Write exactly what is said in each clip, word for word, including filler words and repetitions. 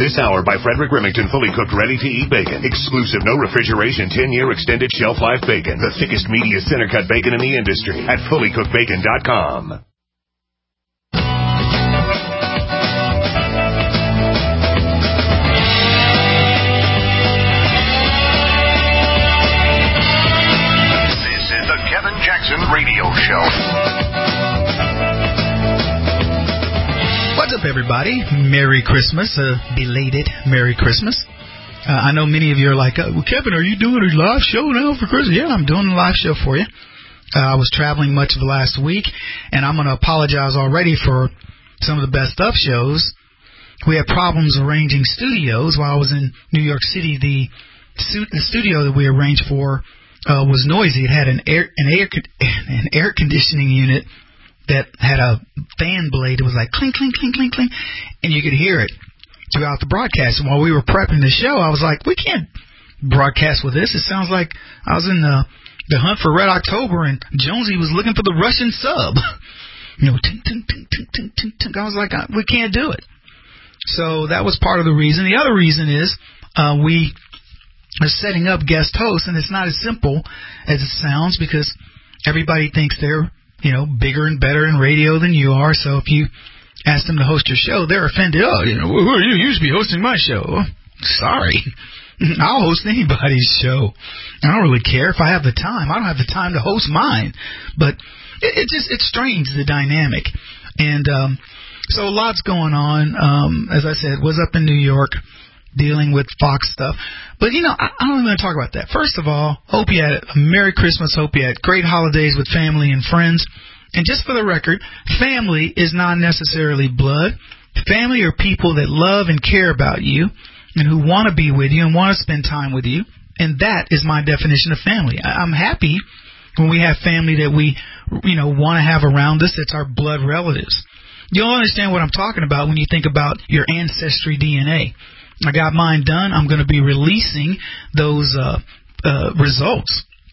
This hour by Frederick Remington, fully cooked, ready-to-eat bacon. Exclusive, no refrigeration, ten-year extended shelf life bacon. The thickest, meatiest, center-cut bacon in the industry at fully cooked bacon dot com. This is the Kevin Jackson Radio Show. What's up, everybody? Merry Christmas. A belated Merry Christmas. Uh, I know many of you are like, uh, well, Kevin, are you doing a live show now for Christmas? Yeah, I'm doing a live show for you. Uh, I was traveling much of the last week, and I'm going to apologize already for some of the best of shows. We had problems arranging studios while I was in New York City. The, the studio that we arranged for uh, was noisy. It had an air, an air, an air conditioning unit that had a fan blade. It was like clink, clink, clink, clink, clink, and you could hear it throughout the broadcast. And while we were prepping the show, I was like, we can't broadcast with this. It sounds like I was in the, the hunt for Red October and Jonesy was looking for the Russian sub. You know, tink, tink, tink, tink, tink, tink, tink. I was like, we can't do it. So that was part of the reason. The other reason is uh, we are setting up guest hosts, and it's not as simple as it sounds because everybody thinks they're, you know, bigger and better in radio than you are. So if you ask them to host your show, they're offended. Oh, you know, who are you? You should be hosting my show. Oh, sorry. I'll host anybody's show. I don't really care if I have the time. I don't have the time to host mine. But it, it just, it's strange, the dynamic. And um, so a lot's going on. Um, as I said, was up in New York dealing with Fox stuff. But, you know, I, I don't even want to talk about that. First of all, hope you had a Merry Christmas. Hope you had great holidays with family and friends. And just for the record, family is not necessarily blood. Family are people that love and care about you and who want to be with you and want to spend time with you. And that is my definition of family. I, I'm happy when we have family that we, you know, want to have around us. It's our blood relatives. You'll understand what I'm talking about when you think about your ancestry D N A. I got mine done. I'm going to be releasing those uh, uh, results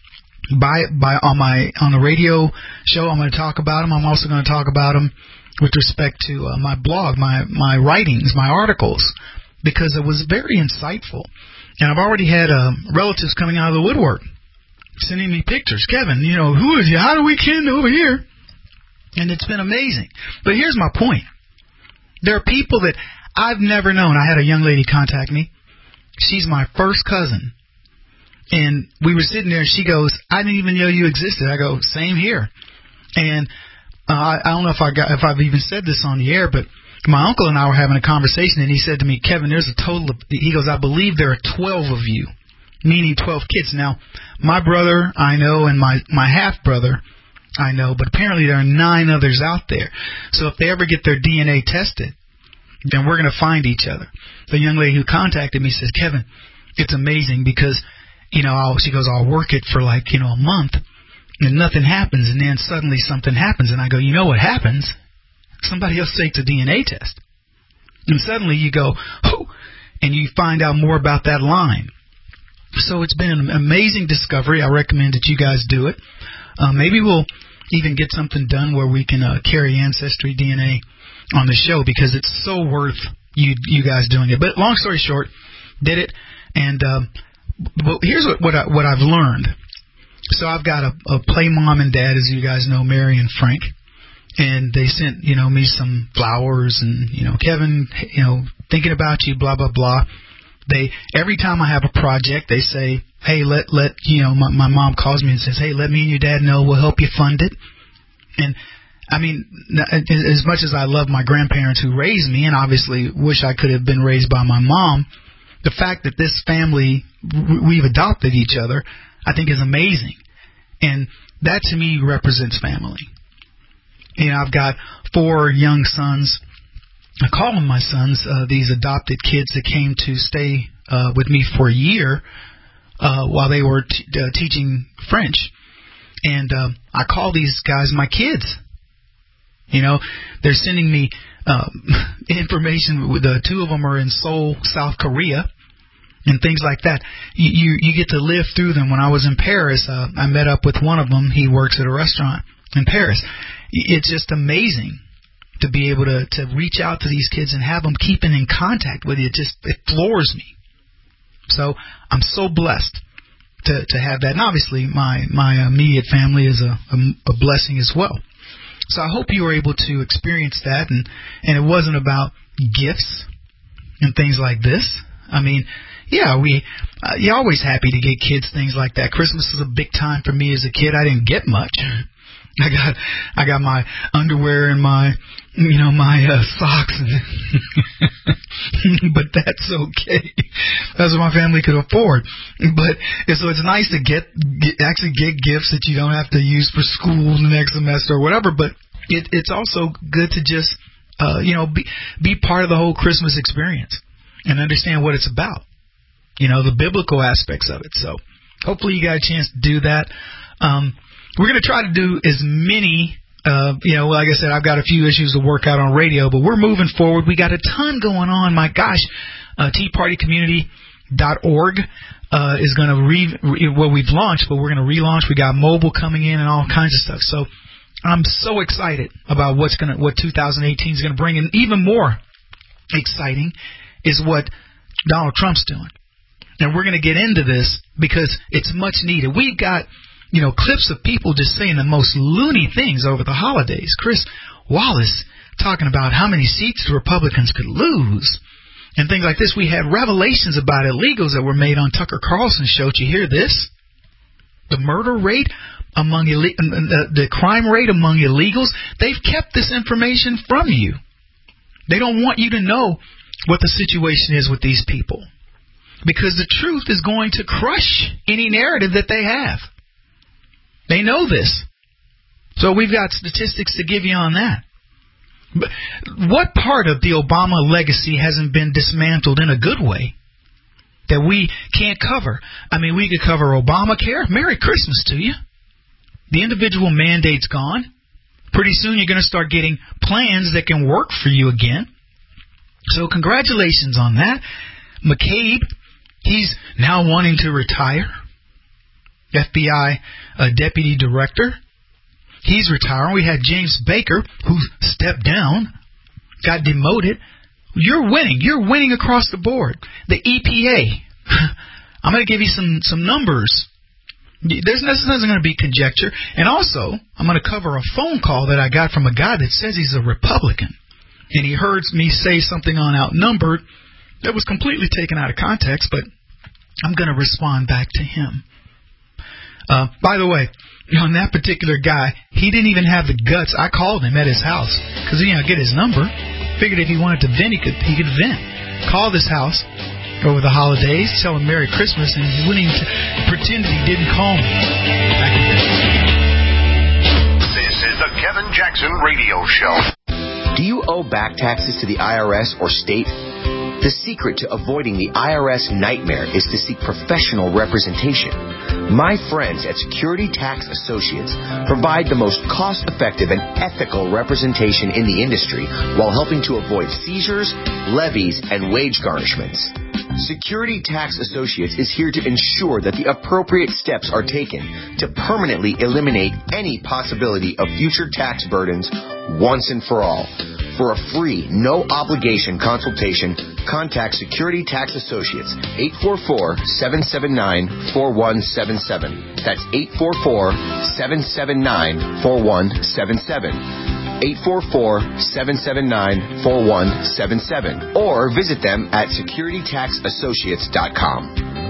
by by on my on the radio show. I'm going to talk about them. I'm also going to talk about them with respect to uh, my blog, my my writings, my articles, because it was very insightful. And I've already had uh, relatives coming out of the woodwork, sending me pictures. Kevin, you know, who is you? How do we kin over here? And it's been amazing. But here's my point. There are people that I've never known. I had a young lady contact me. She's my first cousin. And we were sitting there, and she goes, I didn't even know you existed. I go, same here. And uh, I, I don't know if, I got, if I've even said this on the air, but my uncle and I were having a conversation, and he said to me, Kevin, there's a total of, he goes, I believe there are twelve of you, meaning twelve kids. Now, my brother, I know, and my, my half-brother, I know, but apparently there are nine others out there. So if they ever get their D N A tested, then we're going to find each other. The young lady who contacted me says, Kevin, it's amazing because, you know, I'll, she goes, I'll work it for like, you know, a month and nothing happens. And then suddenly something happens. And I go, you know what happens? Somebody else takes a D N A test. And suddenly you go, oh, and you find out more about that line. So it's been an amazing discovery. I recommend that you guys do it. Uh, maybe we'll even get something done where we can uh, carry Ancestry D N A on the show because it's so worth you you guys doing it. But long story short, did it, and um, well, here's what what, I, what I've learned. So I've got a, a play mom and dad, as you guys know, Mary and Frank, and they sent you know me some flowers and you know Kevin, you know thinking about you, blah blah blah. They every time I have a project, they say, hey, let let you know my, my mom calls me and says, hey, let me and your dad know, we'll help you fund it. And I mean, as much as I love my grandparents who raised me and obviously wish I could have been raised by my mom, the fact that this family, we've adopted each other, I think is amazing. And that to me represents family. You know, I've got four young sons. I call them my sons, uh, these adopted kids that came to stay uh, with me for a year uh, while they were t- uh, teaching French. And uh, I call these guys my kids. You know, they're sending me um, information. The two of them are in Seoul, South Korea, and things like that. You, you you get to live through them. When I was in Paris, uh, I met up with one of them. He works at a restaurant in Paris. It's just amazing to be able to, to reach out to these kids and have them keeping in contact with you, it just, it floors me. So I'm so blessed to, to have that. And obviously my, my immediate family is a, a, a blessing as well. So I hope you were able to experience that. And, and it wasn't about gifts and things like this. I mean, yeah, we, uh, you're always happy to get kids things like that. Christmas was a big time for me as a kid. I didn't get much. I got, I got my underwear and my, you know, my uh, socks, but that's okay. That's what my family could afford. But so it's nice to get, get actually get gifts that you don't have to use for school the next semester or whatever. But it, it's also good to just, uh, you know, be be part of the whole Christmas experience and understand what it's about. You know, the biblical aspects of it. So hopefully you got a chance to do that. Um, we're going to try to do as many, uh, you know, like I said, I've got a few issues to work out on radio, but we're moving forward. We got a ton going on. My gosh, uh, tea party community dot org uh, is going to re, re, well, we've launched, but we're going to relaunch. We got mobile coming in and all kinds of stuff. So I'm so excited about what's going to, what two thousand eighteen is going to bring. And even more exciting is what Donald Trump's doing. And we're going to get into this because it's much needed. We've got, you know, clips of people just saying the most loony things over the holidays. Chris Wallace talking about how many seats the Republicans could lose and things like this. We had revelations about illegals that were made on Tucker Carlson's show. Did you hear this? The murder rate among Ill- the crime rate among illegals. They've kept this information from you. They don't want you to know what the situation is with these people. Because the truth is going to crush any narrative that they have. They know this. So we've got statistics to give you on that. But what part of the Obama legacy hasn't been dismantled in a good way that we can't cover? I mean, we could cover Obamacare. Merry Christmas to you. The individual mandate's gone. Pretty soon you're going to start getting plans that can work for you again. So congratulations on that. McCabe, he's now wanting to retire. F B I uh, deputy director. He's retiring. We had James Baker, who stepped down, got demoted. You're winning. You're winning across the board. The E P A. I'm going to give you some, some numbers. There's nothing going to be conjecture. And also, I'm going to cover a phone call that I got from a guy that says he's a Republican. And he heard me say something on Outnumbered that was completely taken out of context, but I'm going to respond back to him. Uh, by the way, on that particular guy, he didn't even have the guts. I called him at his house because, you know, get his number. Figured if he wanted to vent, he could, he could vent. Called his house over the holidays, tell him Merry Christmas, and he wouldn't even pretend he didn't call me. Back in This is the Kevin Jackson Radio Show. Do you owe back taxes to the I R S or state? The secret to avoiding the I R S nightmare is to seek professional representation. My friends at Security Tax Associates provide the most cost-effective and ethical representation in the industry while helping to avoid seizures, levies, and wage garnishments. Security Tax Associates is here to ensure that the appropriate steps are taken to permanently eliminate any possibility of future tax burdens once and for all. For a free, no-obligation consultation, contact Security Tax Associates, eight four four, seven seven nine, four one seven seven. That's eight four four, seven seven nine, four one seven seven. eight four four, seven seven nine, four one seven seven. Or visit them at security tax associates dot com.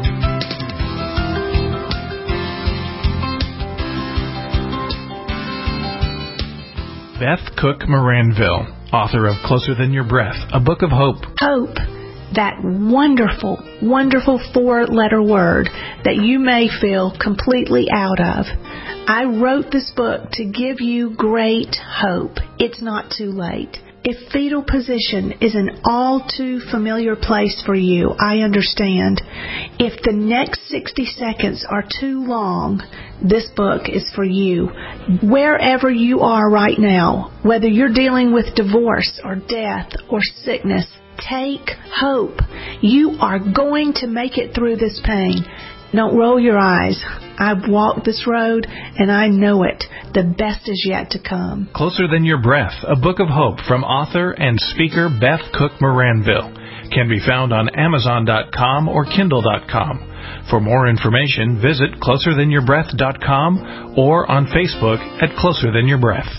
Beth Cook Moranville, author of Closer Than Your Breath, a book of hope. Hope, that wonderful, wonderful four-letter word that you may feel completely out of. I wrote this book to give you great hope. It's not too late. If fetal position is an all too familiar place for you, I understand. If the next sixty seconds are too long, this book is for you. Wherever you are right now, whether you're dealing with divorce or death or sickness, take hope. You are going to make it through this pain. Don't roll your eyes. I've walked this road, and I know it. The best is yet to come. Closer Than Your Breath, a book of hope from author and speaker Beth Cook Moranville, can be found on Amazon dot com or Kindle dot com. For more information, visit closer than your breath dot com or on Facebook at Closer Than Your Breath.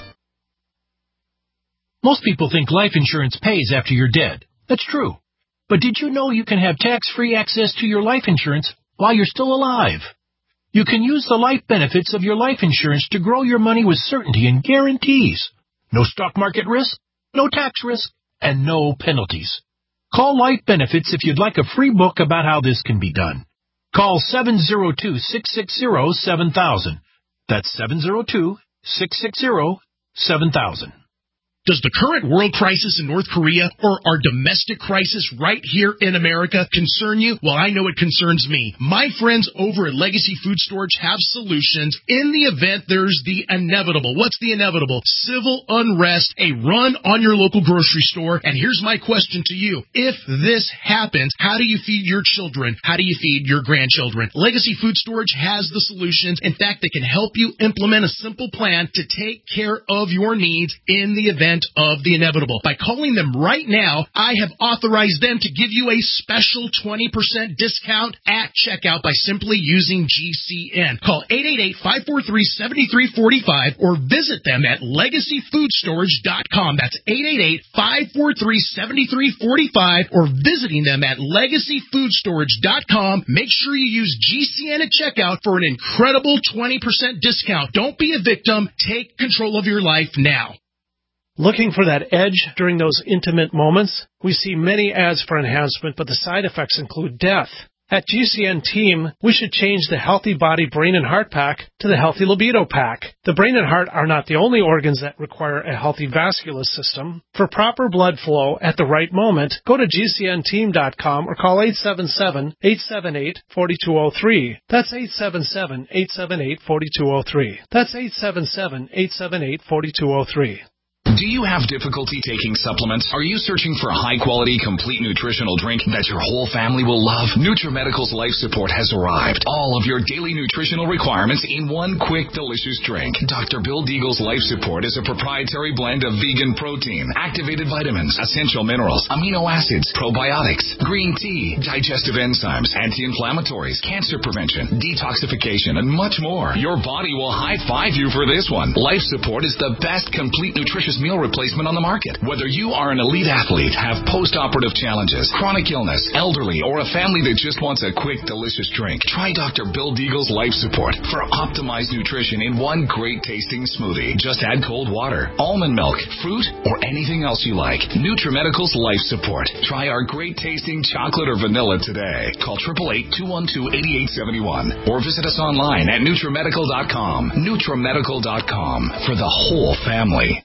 Most people think life insurance pays after you're dead. That's true. But did you know you can have tax-free access to your life insurance while you're still alive? You can use the life benefits of your life insurance to grow your money with certainty and guarantees. No stock market risk, no tax risk, and no penalties. Call Life Benefits if you'd like a free book about how this can be done. Call seven oh two, six six zero, seven thousand. That's seven oh two, six six zero, seven thousand. Does the current world crisis in North Korea or our domestic crisis right here in America concern you? Well, I know it concerns me. My friends over at Legacy Food Storage have solutions in the event there's the inevitable. What's the inevitable? Civil unrest, a run on your local grocery store. And here's my question to you. If this happens, how do you feed your children? How do you feed your grandchildren? Legacy Food Storage has the solutions. In fact, they can help you implement a simple plan to take care of your needs in the event of the inevitable. By calling them right now, I have authorized them to give you a special twenty percent discount at checkout by simply using G C N. Call eight eight eight, five four three, seven three four five or visit them at legacy food storage dot com. That's eight eight eight, five four three, seven three four five or visiting them at legacy food storage dot com. Make sure you use G C N at checkout for an incredible twenty percent discount. Don't be a victim. Take control of your life now. Looking for that edge during those intimate moments? We see many ads for enhancement, but the side effects include death. At G C N Team, we should change the Healthy Body Brain and Heart Pack to the Healthy Libido Pack. The brain and heart are not the only organs that require a healthy vascular system. For proper blood flow at the right moment, go to G C N team dot com or call eight seven seven, eight seven eight, four two zero three. That's eight seven seven, eight seven eight, four two zero three. That's eight seven seven, eight seven eight, four two zero three. Do you have difficulty taking supplements? Are you searching for a high-quality, complete nutritional drink that your whole family will love? NutriMedical's Life Support has arrived. All of your daily nutritional requirements in one quick, delicious drink. Doctor Bill Deagle's Life Support is a proprietary blend of vegan protein, activated vitamins, essential minerals, amino acids, probiotics, green tea, digestive enzymes, anti-inflammatories, cancer prevention, detoxification, and much more. Your body will high-five you for this one. Life Support is the best complete nutritious meal replacement on the market. Whether you are an elite athlete, have post-operative challenges, chronic illness, elderly, or a family that just wants a quick, delicious drink, try Doctor Bill Deagle's Life Support for optimized nutrition in one great-tasting smoothie. Just add cold water, almond milk, fruit, or anything else you like. NutriMedical's Life Support. Try our great-tasting chocolate or vanilla today. Call eight eight eight, two one two, eight eight seven one or visit us online at NutriMedical dot com. NutriMedical dot com for the whole family.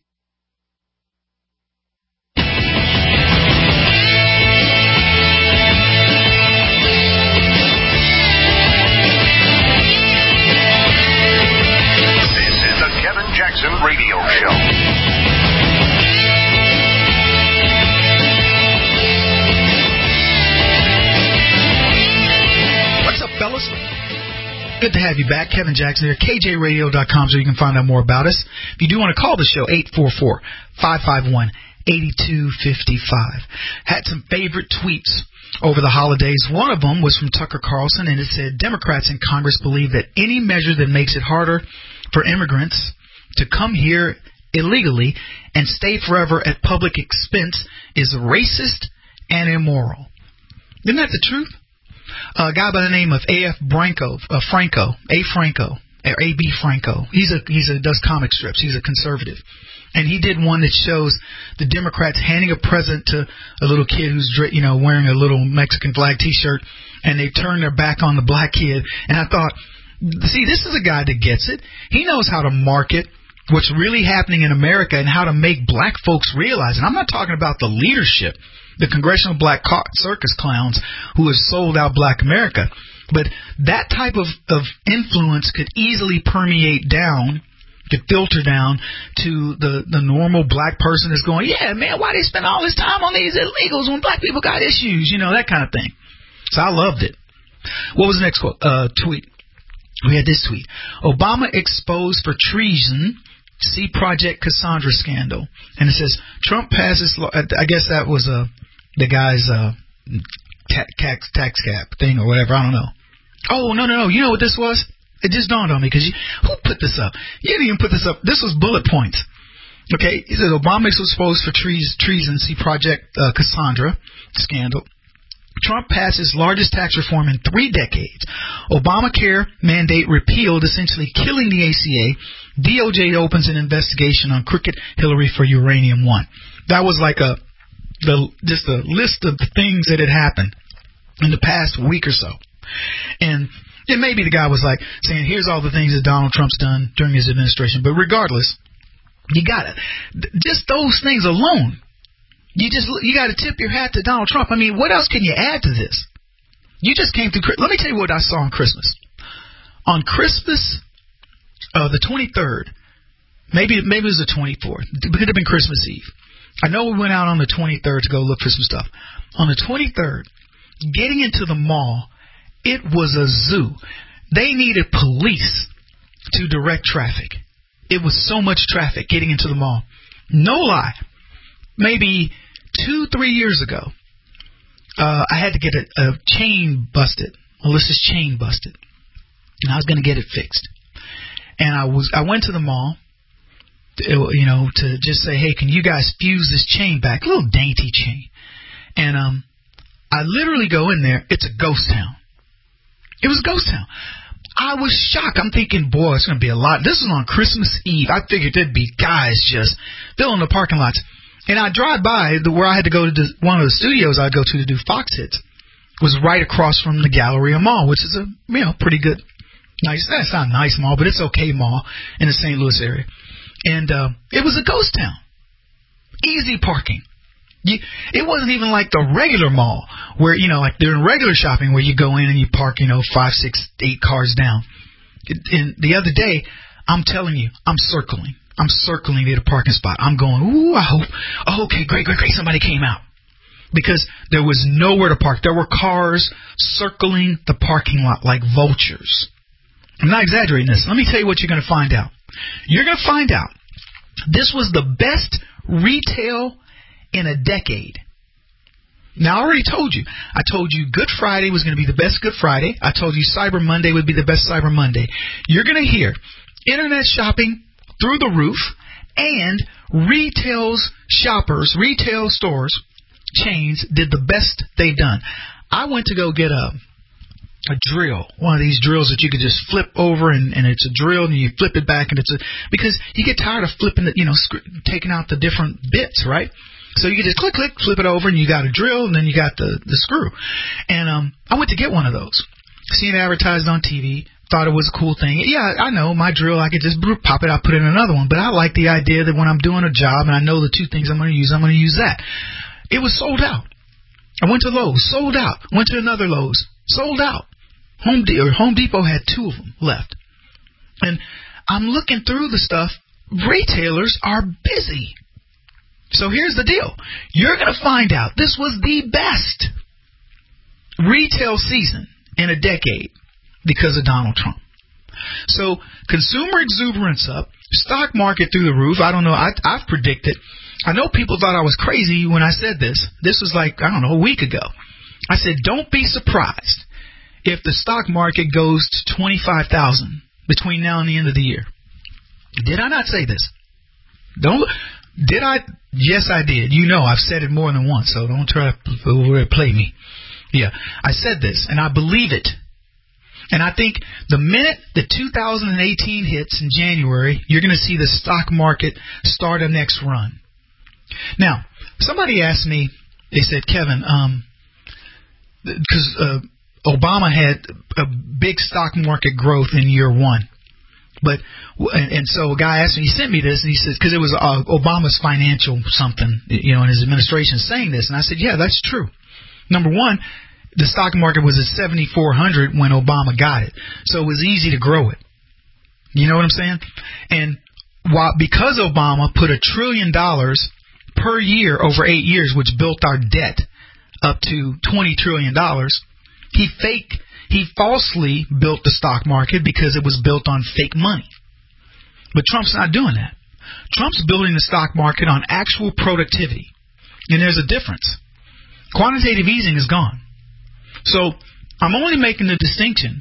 Jackson Radio Show. What's up, fellas? Good to have you back. Kevin Jackson here, K J radio dot com, so you can find out more about us. If you do want to call the show, eight four four, five five one, eight two five five. Had some favorite tweets over the holidays. One of them was from Tucker Carlson, and it said, Democrats in Congress believe that any measure that makes it harder for immigrants to come here illegally and stay forever at public expense is racist and immoral. Isn't that the truth? A guy by the name of A F Branco, uh, Franco, A. Franco, or A B Franco. He's a he's a does comic strips. He's a conservative, and he did one that shows the Democrats handing a present to a little kid who's you know wearing a little Mexican flag T-shirt, and they turn their back on the black kid. And I thought, see, this is a guy that gets it. He knows how to market what's really happening in America and how to make black folks realize. And I'm not talking about the leadership, the Congressional Black Circus Clowns who have sold out black America. But that type of, of influence could easily permeate down, could filter down to the, the normal black person that's going, yeah, man, why they spend all this time on these illegals when black people got issues, you know, that kind of thing. So I loved it. What was the next quote? Uh, tweet. We had this tweet. Obama exposed for treason. See Project Cassandra scandal. And it says, Trump passes law. I guess that was uh, the guy's uh, tax, tax cap thing or whatever. I don't know. Oh, no, no, no. You know what this was? It just dawned on me because who put this up? You didn't even put this up. This was bullet points. Okay, he says Obama is exposed for treason. See Project uh, Cassandra scandal. Trump passes largest tax reform in three decades. Obamacare mandate repealed, essentially killing the A C A. D O J opens an investigation on crooked Hillary for Uranium One. That was like a the just a list of the things that had happened in the past week or so. And and maybe the guy was like saying, here's all the things that Donald Trump's done during his administration. But regardless, you got it. Just those things alone. You just you got to tip your hat to Donald Trump. I mean, what else can you add to this? You just came through. Let me tell you what I saw on Christmas. On Christmas, uh, the twenty-third, maybe maybe it was the twenty-fourth. It could have been Christmas Eve. I know we went out on the twenty-third to go look for some stuff. On the twenty-third, getting into the mall, it was a zoo. They needed police to direct traffic. It was so much traffic getting into the mall. No lie. Maybe two, three years ago, uh, I had to get a, a chain busted, Alyssa's chain busted, and I was going to get it fixed. And I was, I went to the mall, to, you know, to just say, hey, can you guys fuse this chain back? A little dainty chain. And um, I literally go in there. It's a ghost town. It was a ghost town. I was shocked. I'm thinking, boy, it's going to be a lot. This was on Christmas Eve. I figured there'd be guys just filling the parking lots. And I drive by the, where I had to go to the, one of the studios I'd go to to do Fox Hits was right across from the Galleria Mall, which is a, you know, pretty good, nice, that's not a nice mall, but it's okay mall in the Saint Louis area. And uh, it was a ghost town. Easy parking. You, it wasn't even like the regular mall where, you know, like during regular shopping where you go in and you park, you know, five, six, eight cars down. And the other day, I'm telling you, I'm circling. I'm circling near the parking spot. I'm going, ooh, I hope. Oh, okay, great, great, great. Somebody came out. Because there was nowhere to park. There were cars circling the parking lot like vultures. I'm not exaggerating this. Let me tell you what you're going to find out. You're going to find out this was the best retail in a decade. Now, I already told you. I told you Good Friday was going to be the best Good Friday. I told you Cyber Monday would be the best Cyber Monday. You're going to hear internet shopping through the roof, and retail's shoppers, retail stores, chains did the best they've done. I went to go get a a drill, one of these drills that you could just flip over, and, and it's a drill, and you flip it back, and it's a because you get tired of flipping it, you know, sc- taking out the different bits, right? So you can just click, click, flip it over, and you got a drill, and then you got the the screw. And um, I went to get one of those, seen it advertised on T V. Thought it was a cool thing. Yeah, I know my drill. I could just pop it out, put in another one. But I like the idea that when I'm doing a job and I know the two things I'm going to use, I'm going to use that. It was sold out. I went to Lowe's, sold out. Went to another Lowe's, sold out. Home, De- or Home Depot had two of them left. And I'm looking through the stuff. Retailers are busy. So here's the deal. You're going to find out this was the best retail season in a decade. Because of Donald Trump. So consumer exuberance up, stock market through the roof. I don't know. I, I've predicted. I know people thought I was crazy when I said this. This was like, I don't know, a week ago. I said, don't be surprised if the stock market goes to twenty-five thousand between now and the end of the year. Did I not say this? Don't. Did I? Yes, I did. You know, I've said it more than once, so don't try to play me. Yeah, I said this, and I believe it. And I think the minute the two thousand eighteen hits in January, you're going to see the stock market start a next run. Now, somebody asked me, they said, Kevin, um, because uh, Obama had a big stock market growth in year one. But and, and so a guy asked me, he sent me this, and he says, because it was uh, Obama's financial something, you know, in his administration saying this. And I said, yeah, that's true. Number one, the stock market was at seventy-four hundred when Obama got it. So it was easy to grow it. You know what I'm saying? And while because Obama put a trillion dollars per year over eight years, which built our debt up to twenty trillion dollars, he fake he falsely built the stock market because it was built on fake money. But Trump's not doing that. Trump's building the stock market on actual productivity. And there's a difference. Quantitative easing is gone. So I'm only making the distinction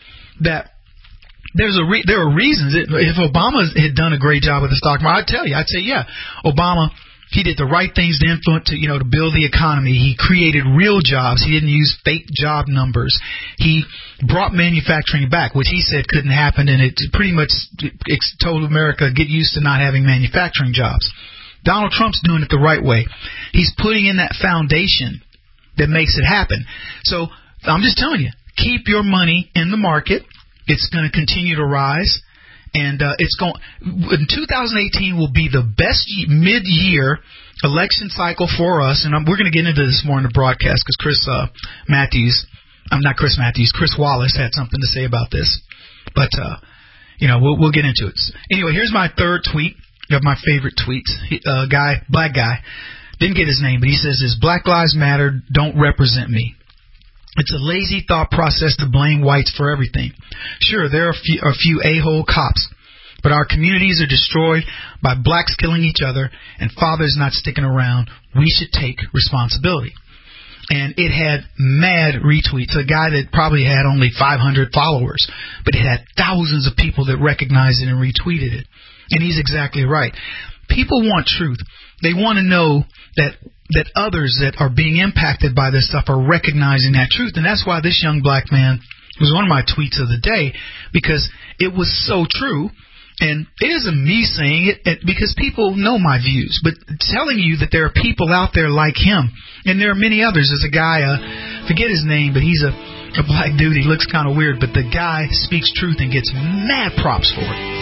that there's a re- there are reasons. That if Obama had done a great job with the stock market, I'd tell you, I'd say, yeah, Obama, he did the right things to influence, to, you know, to build the economy. He created real jobs. He didn't use fake job numbers. He brought manufacturing back, which he said couldn't happen, and it pretty much told America, get used to not having manufacturing jobs. Donald Trump's doing it the right way. He's putting in that foundation that makes it happen. So I'm just telling you, keep your money in the market. It's going to continue to rise. And uh, it's going. In two thousand eighteen will be the best mid-year election cycle for us, and I'm, we're going to get into this more in the broadcast because Chris uh, Matthews, I'm not Chris Matthews, Chris Wallace had something to say about this. But uh, you know, we'll we'll get into it. Anyway, here's my third tweet of my favorite tweets. He, uh, guy, black guy, didn't get his name, but he says, "Is Black Lives Matter don't represent me." It's a lazy thought process to blame whites for everything. Sure, there are a few, a few a-hole cops, but our communities are destroyed by blacks killing each other and fathers not sticking around. We should take responsibility. And it had mad retweets. A guy that probably had only five hundred followers, but it had thousands of people that recognized it and retweeted it. And he's exactly right. People want truth. They want to know that that others that are being impacted by this stuff are recognizing that truth. And that's why this young black man was one of my tweets of the day, because it was so true. And it isn't me saying it, it because people know my views, but telling you that there are people out there like him. And there are many others. There's a guy, uh, forget his name, but he's a, a black dude. He looks kind of weird, but the guy speaks truth and gets mad props for it.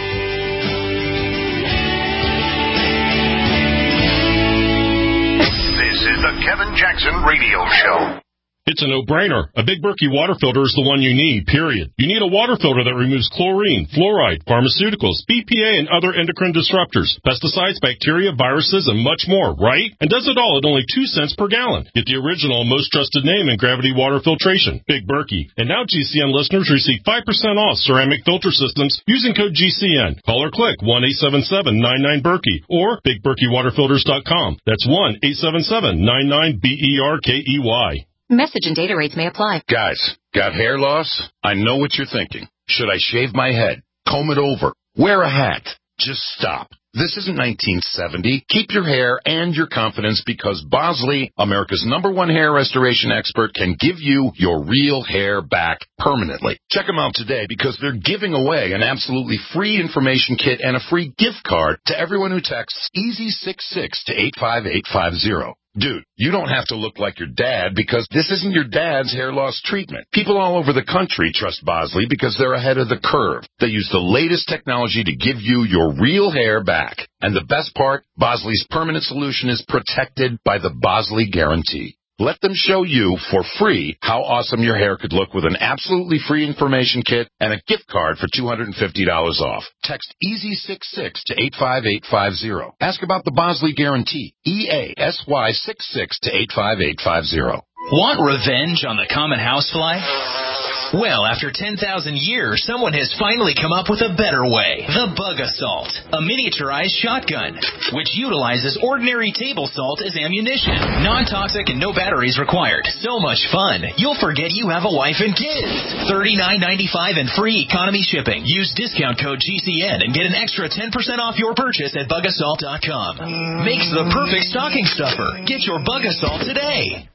This is the Kevin Jackson Radio Show. It's a no-brainer. A Big Berkey water filter is the one you need, period. You need a water filter that removes chlorine, fluoride, pharmaceuticals, B P A, and other endocrine disruptors, pesticides, bacteria, viruses, and much more, right? And does it all at only two cents per gallon. Get the original and most trusted name in gravity water filtration, Big Berkey. And now G C N listeners receive five percent off ceramic filter systems using code G C N. Call or click one eight seven seven nine nine Berkey or big berkey water filters dot com. That's one eight seven seven nine nine B E R K E Y. Message and data rates may apply. Guys, got hair loss? I know what you're thinking. Should I shave my head? Comb it over? Wear a hat? Just stop. This isn't nineteen seventy. Keep your hair and your confidence because Bosley, America's number one hair restoration expert, can give you your real hair back permanently. Check them out today because they're giving away an absolutely free information kit and a free gift card to everyone who texts easy six six to eight five eight five zero. Dude, you don't have to look like your dad because this isn't your dad's hair loss treatment. People all over the country trust Bosley because they're ahead of the curve. They use the latest technology to give you your real hair back. And the best part, Bosley's permanent solution is protected by the Bosley Guarantee. Let them show you for free how awesome your hair could look with an absolutely free information kit and a gift card for two hundred fifty dollars off. Text easy six six to eight five eight five zero. Ask about the Bosley Guarantee. E A S Y six six to eight five eight five zero. Want revenge on the common housefly? Well, after ten thousand years, someone has finally come up with a better way. The Bug Assault, a miniaturized shotgun, which utilizes ordinary table salt as ammunition. Non-toxic and no batteries required. So much fun, you'll forget you have a wife and kids. thirty-nine ninety-five and free economy shipping. Use discount code G C N and get an extra ten percent off your purchase at bug assault dot com. Makes the perfect stocking stuffer. Get your Bug Assault today.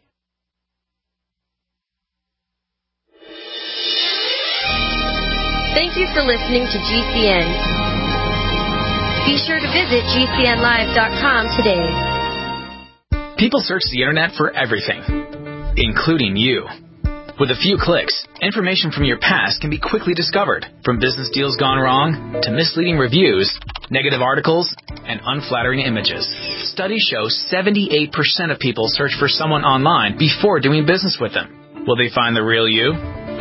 Thank you for listening to G C N. Be sure to visit G C N live dot com today. People search the internet for everything, including you. With a few clicks, information from your past can be quickly discovered, from business deals gone wrong to misleading reviews, negative articles, and unflattering images. Studies show seventy-eight percent of people search for someone online before doing business with them. Will they find the real you?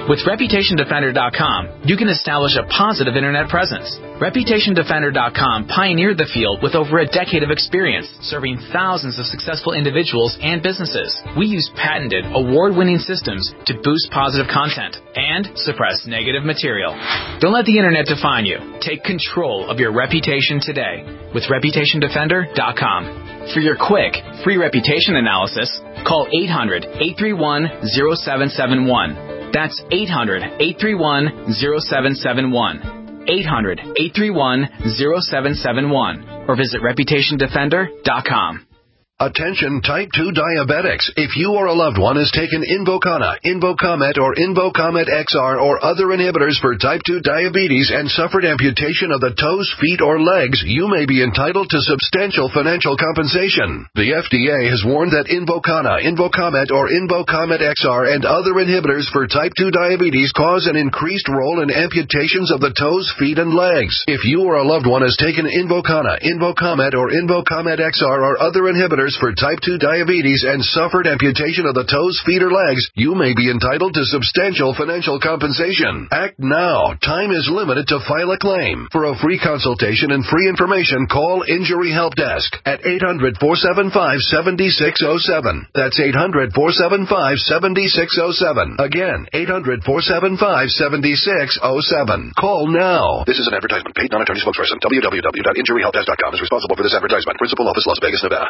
With Reputation Defender dot com, you can establish a positive internet presence. Reputation Defender dot com pioneered the field with over a decade of experience, serving thousands of successful individuals and businesses. We use patented, award-winning systems to boost positive content and suppress negative material. Don't let the internet define you. Take control of your reputation today with Reputation Defender dot com. For your quick, free reputation analysis, call eight hundred, eight three one, zero seven seven one. That's eight hundred, eight three one, zero seven seven one. eight hundred, eight three one, zero seven seven one. Or visit Reputation Defender dot com. Attention type two diabetics. If you or a loved one has taken Invokana, Invocomet, or Invocomet X R or other inhibitors for type two diabetes and suffered amputation of the toes, feet, or legs, you may be entitled to substantial financial compensation. The F D A has warned that Invokana, Invocomet, or Invocomet X R and other inhibitors for type two diabetes cause an increased role in amputations of the toes, feet, and legs. If you or a loved one has taken Invokana, Invocomet, or Invocomet X R or other inhibitors for type two diabetes and suffered amputation of the toes, feet, or legs, you may be entitled to substantial financial compensation. Act now. Time is limited to file a claim. For a free consultation and free information, call Injury Help Desk at eight hundred, four seven five, seven six zero seven. That's eight hundred, four seven five, seven six zero seven. Again, eight hundred, four seven five, seven six zero seven. Call now. This is an advertisement. Paid non-attorney spokesperson. w w w dot injury help desk dot com is responsible for this advertisement. Principal office, Las Vegas, Nevada.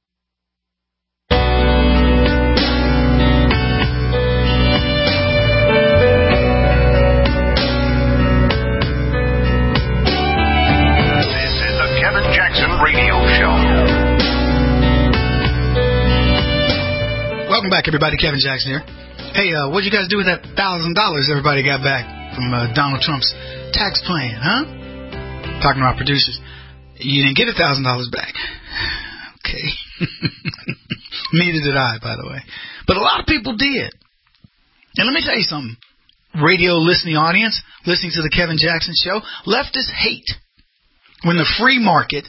Radio Show. Welcome back, everybody. Kevin Jackson here. Hey, uh, what'd you guys do with that thousand dollars everybody got back from uh, Donald Trump's tax plan, huh? Talking to our producers. You didn't get a thousand dollars back. Okay. Neither did I, by the way. But a lot of people did. And let me tell you something. Radio listening audience, listening to the Kevin Jackson Show, leftists hate when the free market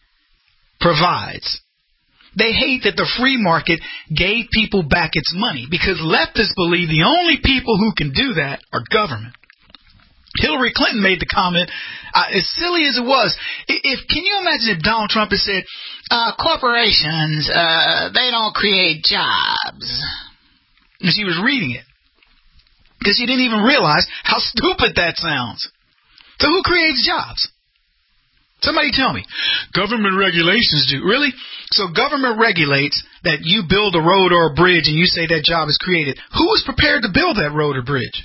provides. They hate that the free market gave people back its money because leftists believe the only people who can do that are government. Hillary Clinton made the comment, uh, as silly as it was, if can you imagine if Donald Trump had said, uh, corporations, uh, they don't create jobs. And she was reading it. Because she didn't even realize how stupid that sounds. So who creates jobs? Somebody tell me. Government regulations do. Really? So government regulates that you build a road or a bridge and you say that job is created. Who is prepared to build that road or bridge?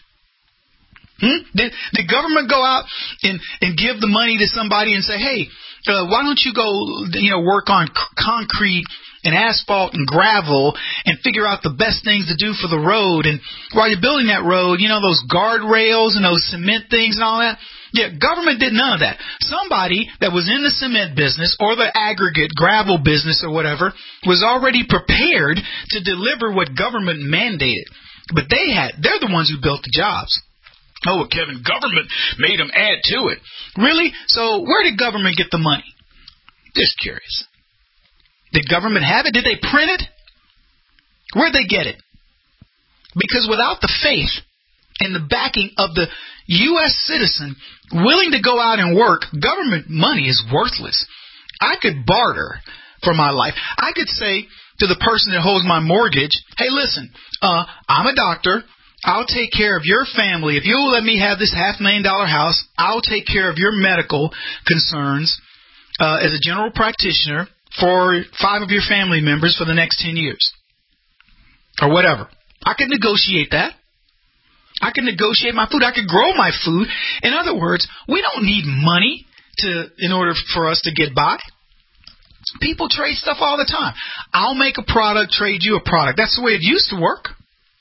Hmm? Did, did government go out and, and give the money to somebody and say, hey, uh, why don't you go, you know, work on c- concrete and asphalt and gravel and figure out the best things to do for the road? And while you're building that road, you know, those guardrails and those cement things and all that? Yeah, government did none of that. Somebody that was in the cement business or the aggregate gravel business or whatever was already prepared to deliver what government mandated. But they had, they're the ones who built the jobs. Oh, well, Kevin, government made them add to it. Really? So where did government get the money? Just curious. Did government have it? Did they print it? Where'd they get it? Because without the faith and the backing of the U S citizen willing to go out and work, government money is worthless. I could barter for my life. I could say to the person that holds my mortgage, hey, listen, uh, I'm a doctor. I'll take care of your family. If you'll let me have this half million dollar house, I'll take care of your medical concerns uh, as a general practitioner for five of your family members for the next ten years or whatever. I could negotiate that. I can negotiate my food. I could grow my food. In other words, we don't need money to in order for us to get by. People trade stuff all the time. I'll make a product, trade you a product. That's the way it used to work.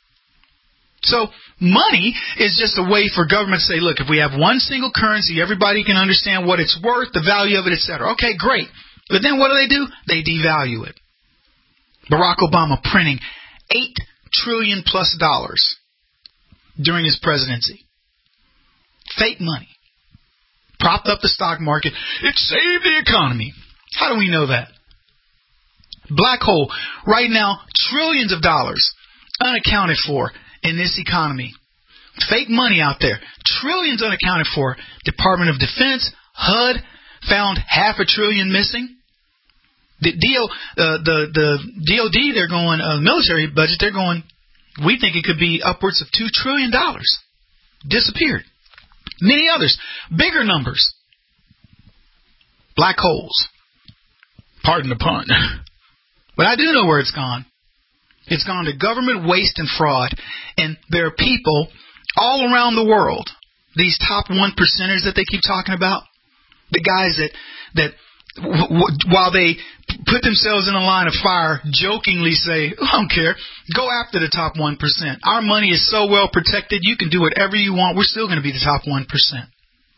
So money is just a way for government to say, look, if we have one single currency, everybody can understand what it's worth, the value of it, et cetera. Okay, great. But then what do they do? They devalue it. Barack Obama printing eight trillion plus dollars during his presidency. Fake money. Propped up the stock market. It saved the economy. How do we know that? Black hole. Right now, trillions of dollars unaccounted for in this economy. Fake money out there. Trillions unaccounted for. Department of Defense, H U D, found half a trillion missing. The D O, uh, the the D O D, they're going uh, military budget. They're going. We think it could be upwards of two trillion dollars. Disappeared. Many others, bigger numbers. Black holes. Pardon the pun. But I do know where it's gone. It's gone to government waste and fraud, and there are people all around the world. These top one percenters that they keep talking about, the guys that that. While they put themselves in a line of fire, jokingly say, I don't care, go after the top one percent. Our money is so well protected, you can do whatever you want. We're still going to be the top one percent.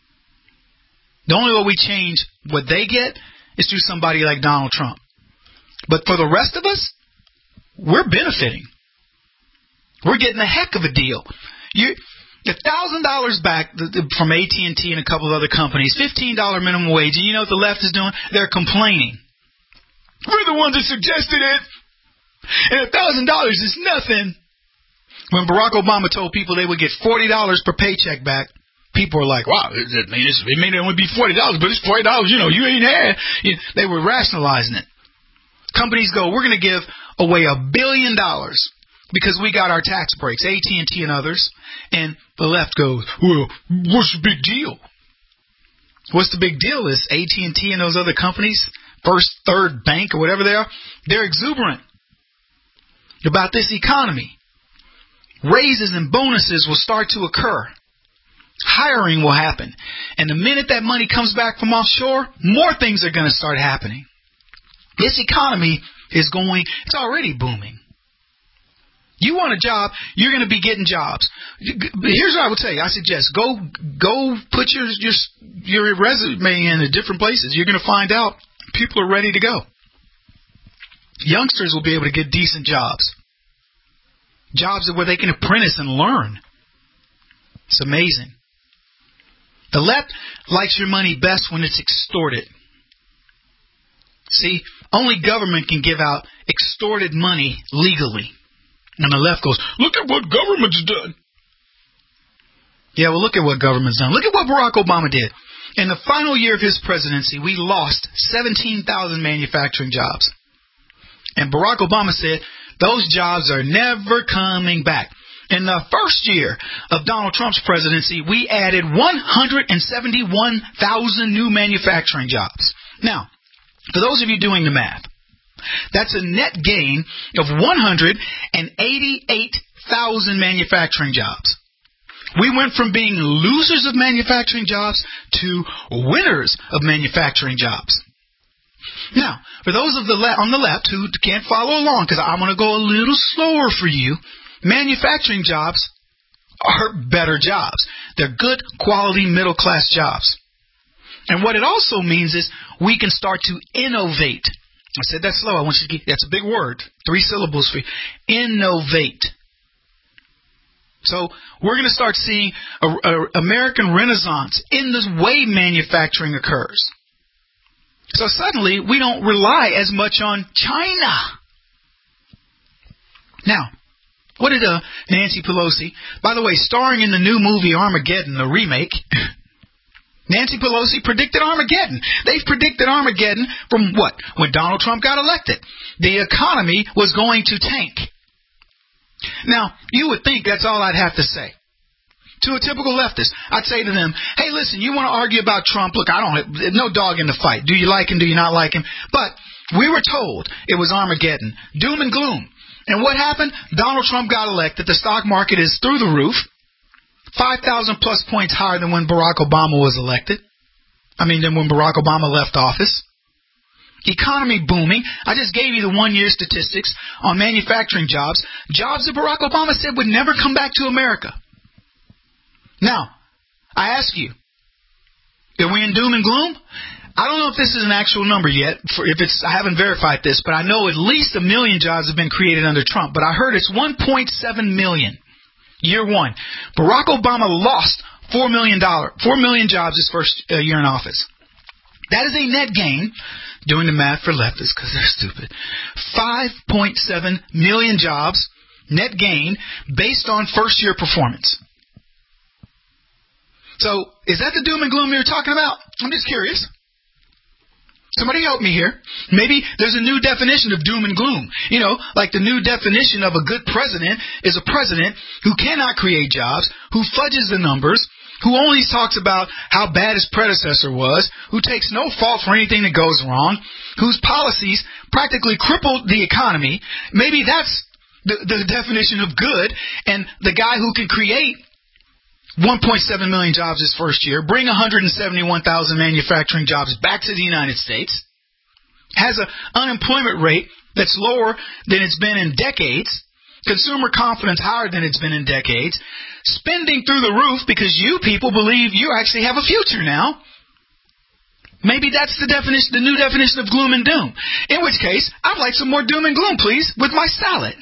The only way we change what they get is through somebody like Donald Trump. But for the rest of us, we're benefiting. We're getting a heck of a deal. You... one thousand dollars back from A T and T and a couple of other companies, fifteen dollars minimum wage, and you know what the left is doing? They're complaining. We're the ones that suggested it, and one thousand dollars is nothing. When Barack Obama told people they would get forty dollars per paycheck back, people were like, wow, it may, it may only be forty dollars, but it's forty dollars, you know, you ain't had. They were rationalizing it. Companies go, we're going to give away a billion dollars. Because we got our tax breaks, A T and T and others, and the left goes, well, what's the big deal? What's the big deal is A T and T and those other companies, First, Third Bank or whatever they are, they're exuberant about this economy. Raises and bonuses will start to occur. Hiring will happen. And the minute that money comes back from offshore, more things are going to start happening. This economy is going, it's already booming. You want a job, you're going to be getting jobs. Here's what I would tell you. I suggest go go put your your, your resume in at different places. You're going to find out people are ready to go. Youngsters will be able to get decent jobs. Jobs where they can apprentice and learn. It's amazing. The left likes your money best when it's extorted. See, only government can give out extorted money legally. And the left goes, look at what government's done. Yeah, well, look at what government's done. Look at what Barack Obama did. In the final year of his presidency, we lost seventeen thousand manufacturing jobs. And Barack Obama said, those jobs are never coming back. In the first year of Donald Trump's presidency, we added one hundred seventy-one thousand new manufacturing jobs. Now, for those of you doing the math, that's a net gain of one hundred eighty-eight thousand manufacturing jobs. We went from being losers of manufacturing jobs to winners of manufacturing jobs. Now, for those of the le- on the left who can't follow along, because I'm going to go a little slower for you, manufacturing jobs are better jobs. They're good, quality, middle-class jobs. And what it also means is we can start to innovate. I said that slow. I want you to get, that's a big word. Three syllables for you. Innovate. So we're going to start seeing an American renaissance in the way manufacturing occurs. So suddenly we don't rely as much on China. Now, what did uh, Nancy Pelosi, by the way, starring in the new movie Armageddon, the remake, Nancy Pelosi predicted Armageddon. They've predicted Armageddon from what? When Donald Trump got elected. The economy was going to tank. Now, you would think that's all I'd have to say. To a typical leftist, I'd say to them, hey, listen, you want to argue about Trump? Look, I don't have no dog in the fight. Do you like him? Do you not like him? But we were told it was Armageddon. Doom and gloom. And what happened? Donald Trump got elected. The stock market is through the roof. five thousand plus points higher than when Barack Obama was elected. I mean, than when Barack Obama left office. Economy booming. I just gave you the one-year statistics on manufacturing jobs. Jobs that Barack Obama said would never come back to America. Now, I ask you, are we in doom and gloom? I don't know if this is an actual number yet. For if it's, I haven't verified this, but I know at least a million jobs have been created under Trump. But I heard it's one point seven million. Year one. Barack Obama lost four million dollars, four million jobs his first uh, year in office. That is a net gain, doing the math for leftists because they're stupid, five point seven million jobs, net gain, based on first year performance. So is that the doom and gloom you're talking about? I'm just curious. Somebody help me here. Maybe there's a new definition of doom and gloom. You know, like the new definition of a good president is a president who cannot create jobs, who fudges the numbers, who only talks about how bad his predecessor was, who takes no fault for anything that goes wrong, whose policies practically crippled the economy. Maybe that's the, the definition of good, and the guy who can create one point seven million jobs his first year, bring one hundred seventy-one thousand manufacturing jobs back to the United States, has an unemployment rate that's lower than it's been in decades, consumer confidence higher than it's been in decades, spending through the roof because you people believe you actually have a future now. Maybe that's the definition, the new definition of gloom and doom. In which case, I'd like some more doom and gloom, please, with my salad.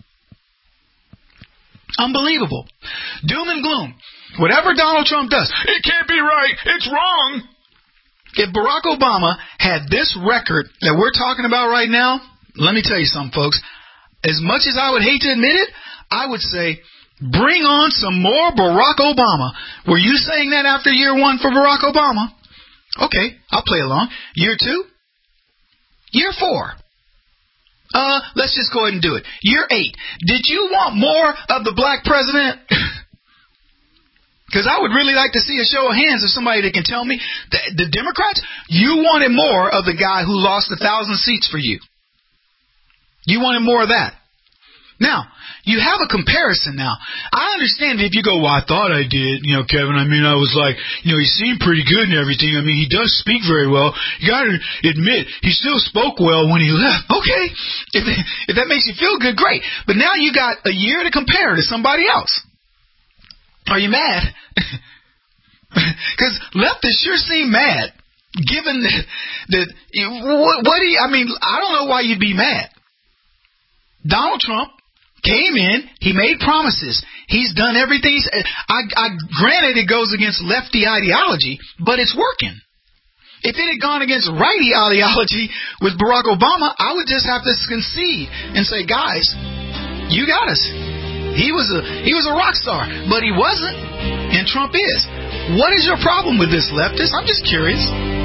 Unbelievable. Doom and gloom. Whatever Donald Trump does, it can't be right. It's wrong. If Barack Obama had this record that we're talking about right now, let me tell you something, folks. As much as I would hate to admit it, I would say, bring on some more Barack Obama. Were you saying that after year one for Barack Obama? Okay, I'll play along. Year two? Year four? Uh, let's just go ahead and do it. Year eight. Did you want more of the black president? Because I would really like to see a show of hands of somebody that can tell me, the, the Democrats, you wanted more of the guy who lost a thousand seats for you. You wanted more of that. Now, you have a comparison now. I understand if you go, well, I thought I did, you know, Kevin. I mean, I was like, you know, he seemed pretty good and everything. I mean, he does speak very well. You got to admit, he still spoke well when he left. Okay, if, if that makes you feel good, great. But now you got a year to compare to somebody else. Are you mad? Because leftists sure seem mad, given that, that what, what do you, I mean, I don't know why you'd be mad. Donald Trump came in, he made promises. He's done everything. He's, I, I, granted, it goes against lefty ideology, but it's working. If it had gone against righty ideology with Barack Obama, I would just have to concede and say, guys, you got us. He was a he was a rock star, but he wasn't, and Trump is. What is your problem with this, leftist? I'm just curious.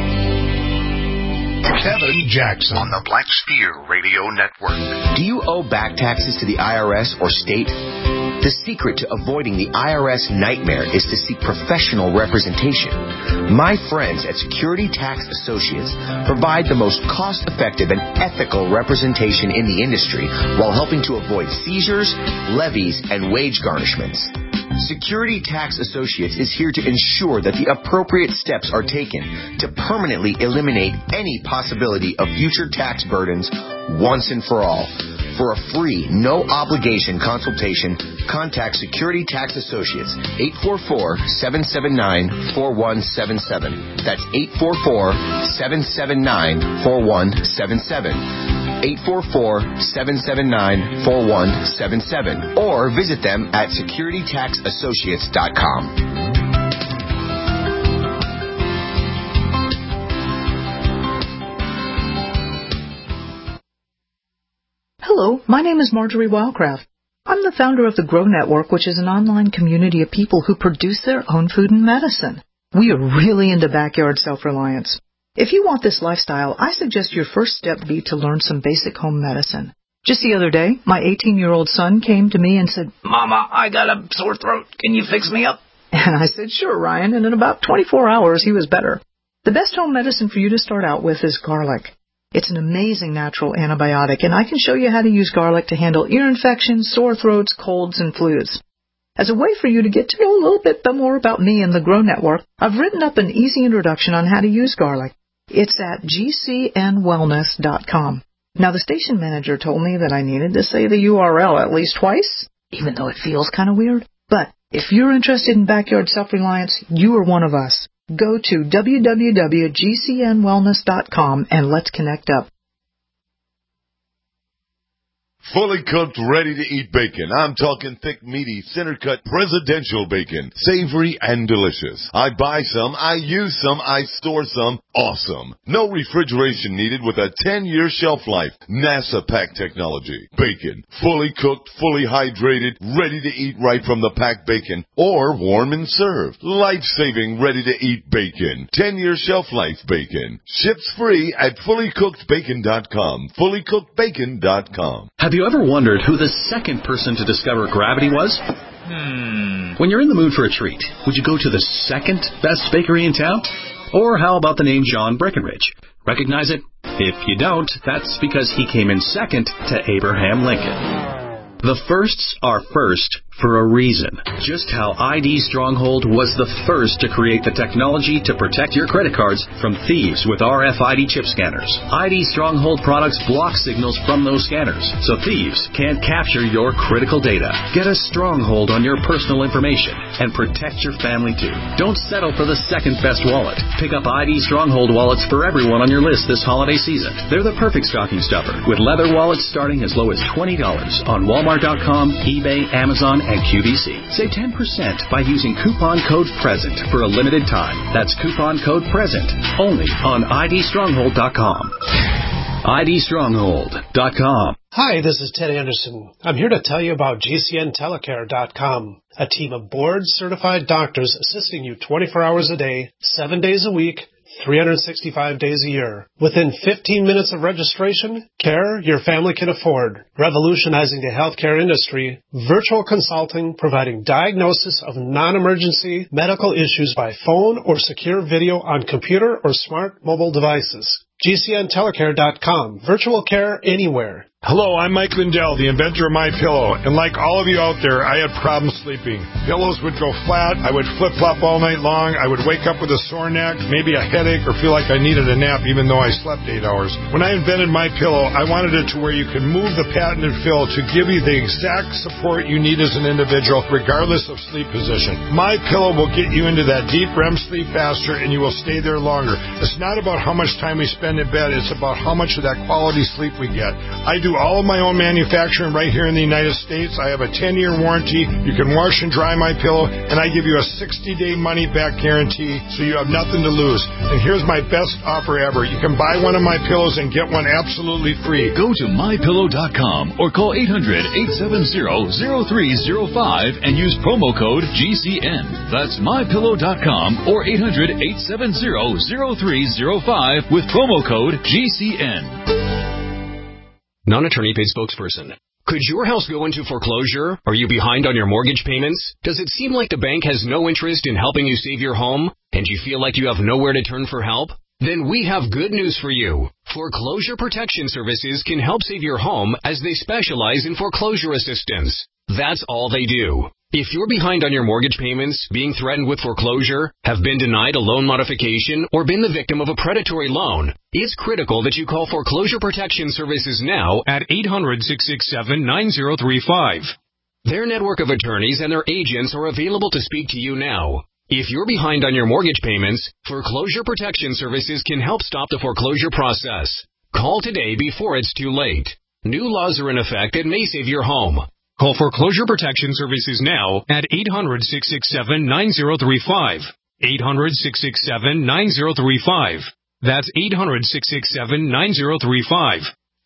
Kevin Jackson on the Black Steer Radio Network. Do you owe back taxes to the I R S or state? The secret to avoiding the I R S nightmare is to seek professional representation. My friends at Security Tax Associates provide the most cost-effective and ethical representation in the industry while helping to avoid seizures, levies, and wage garnishments. Security Tax Associates is here to ensure that the appropriate steps are taken to permanently eliminate any possibility of future tax burdens once and for all. For a free, no-obligation consultation, contact Security Tax Associates, eight four four, seven seven nine, four one seven seven. That's eight four four, seven seven nine, four one seven seven. eight four four, seven seven nine, four one seven seven. Or visit them at security tax associates dot com. Hello, my name is Marjorie Wildcraft. I'm the founder of the Grow Network, which is an online community of people who produce their own food and medicine. We are really into backyard self-reliance. If you want this lifestyle, I suggest your first step be to learn some basic home medicine. Just the other day, my eighteen-year-old son came to me and said, "Mama, I got a sore throat. Can you fix me up?" And I said, "Sure, Ryan," and in about twenty-four hours, he was better. The best home medicine for you to start out with is garlic. It's an amazing natural antibiotic, and I can show you how to use garlic to handle ear infections, sore throats, colds, and flus. As a way for you to get to know a little bit more about me and the Grow Network, I've written up an easy introduction on how to use garlic. It's at g c n wellness dot com. Now, the station manager told me that I needed to say the U R L at least twice, even though it feels kind of weird. But if you're interested in backyard self-reliance, you are one of us. Go to w w w dot g c n wellness dot com and let's connect up. fully cooked, ready-to-eat bacon. I'm talking thick, meaty, center-cut presidential bacon. Savory and delicious. I buy some, I use some, I store some. Awesome. No refrigeration needed with a ten-year shelf life. NASA pack technology. Bacon. Fully cooked, fully hydrated, ready to eat right from the packed bacon. Or warm and served. Life-saving, ready-to-eat bacon. ten-year shelf life bacon. Ships free at fully cooked bacon dot com. fully cooked bacon dot com. Have you ever wondered who the second person to discover gravity was? Hmm. When you're in the mood for a treat, would you go to the second best bakery in town? Or how about the name John Breckenridge? Recognize it? If you don't, that's because he came in second to Abraham Lincoln. The firsts are first for a reason. Just how I D Stronghold was the first to create the technology to protect your credit cards from thieves with R F I D chip scanners. I D Stronghold products block signals from those scanners, so thieves can't capture your critical data. Get a stronghold on your personal information and protect your family too. Don't settle for the second best wallet. Pick up I D Stronghold wallets for everyone on your list this holiday season. They're the perfect stocking stuffer, with leather wallets starting as low as twenty dollars on Walmart dot com, eBay, Amazon, and Q V C. Save ten percent by using coupon code PRESENT for a limited time. That's coupon code PRESENT only on I D Stronghold dot com. I D Stronghold dot com. Hi, this is Ted Anderson. I'm here to tell you about G C N Telecare dot com, a team of board-certified doctors assisting you twenty-four hours a day, seven days a week, three hundred sixty-five days a year. Within fifteen minutes of registration, care your family can afford. Revolutionizing the healthcare industry, virtual consulting providing diagnosis of non-emergency medical issues by phone or secure video on computer or smart mobile devices. G C N Telecare dot com. Virtual care anywhere. Hello, I'm Mike Lindell, the inventor of MyPillow, and like all of you out there, I had problems sleeping. Pillows would go flat, I would flip-flop all night long, I would wake up with a sore neck, maybe a headache, or feel like I needed a nap even though I slept eight hours. When I invented MyPillow, I wanted it to where you could move the patented fill to give you the exact support you need as an individual, regardless of sleep position. MyPillow will get you into that deep R E M sleep faster, and you will stay there longer. It's not about how much time we spend in bed, it's about how much of that quality sleep we get. I do all of my own manufacturing right here in the United States. I have a ten-year warranty. You can wash and dry my pillow, and I give you a sixty-day money-back guarantee, so you have nothing to lose. And here's my best offer ever. You can buy one of my pillows and get one absolutely free. Go to my pillow dot com or call eight hundred, eight seven zero, zero three zero five and use promo code G C N. That's my pillow dot com or eight hundred, eight seven zero, zero three zero five with promo code G C N. Non-attorney paid spokesperson. Could your house go into foreclosure? Are you behind on your mortgage payments? Does it seem like the bank has no interest in helping you save your home? And you feel like you have nowhere to turn for help? Then we have good news for you. Foreclosure Protection Services can help save your home as they specialize in foreclosure assistance. That's all they do. If you're behind on your mortgage payments, being threatened with foreclosure, have been denied a loan modification, or been the victim of a predatory loan, it's critical that you call Foreclosure Protection Services now at eight hundred, six six seven, nine zero three five. Their network of attorneys and their agents are available to speak to you now. If you're behind on your mortgage payments, Foreclosure Protection Services can help stop the foreclosure process. Call today before it's too late. New laws are in effect that may save your home. Call Foreclosure Protection Services now at eight hundred, six six seven, nine zero three five. eight hundred, six six seven, nine zero three five. That's eight hundred, six six seven, nine zero three five.